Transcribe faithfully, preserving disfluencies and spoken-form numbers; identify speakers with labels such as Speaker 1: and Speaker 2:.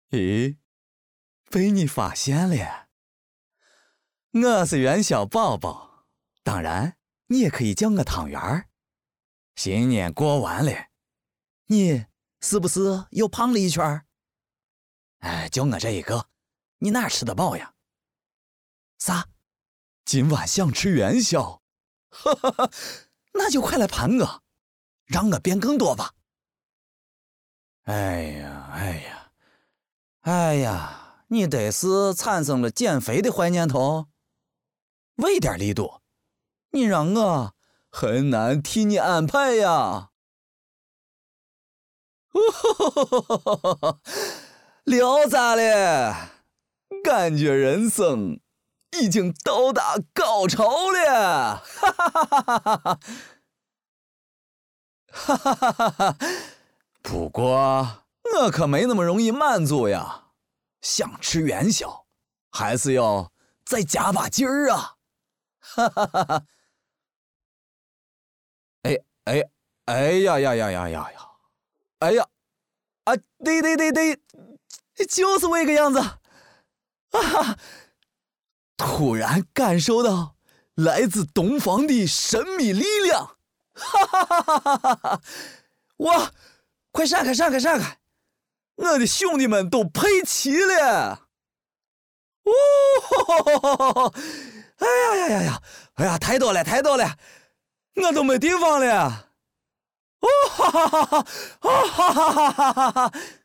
Speaker 1: 咦，被你发现了。我是元宵宝宝，当然你也可以叫我汤圆儿。新年过完了，你是不是又胖了一圈？哎，就我这一个，你哪吃得饱呀？啥？今晚想吃元宵？哈哈哈，那就快来盘我，让我变更多吧。哎呀，哎呀，哎呀，你得是产生了减肥的坏念头，喂点力度，你让我很难替你安排呀。聊咋了？感觉人生已经到达高潮了，哈哈哈哈哈哈！哈哈哈哈哈！不过我可没那么容易满足呀，想吃元宵，还是要再加把劲儿啊！哈哈哈哈！哎哎哎呀呀呀呀呀呀！哎呀啊！对对对对，就是这个样子啊！突然感受到来自东方的神秘力量，哈哈哈哈哈哈！哇，快闪开闪开闪开！我的兄弟们都配齐了！哦，哎呀呀呀呀！哎呀，太多了太多了，我都没地方了！哦哈哈哈哈！哦哈哈哈哈哈哈！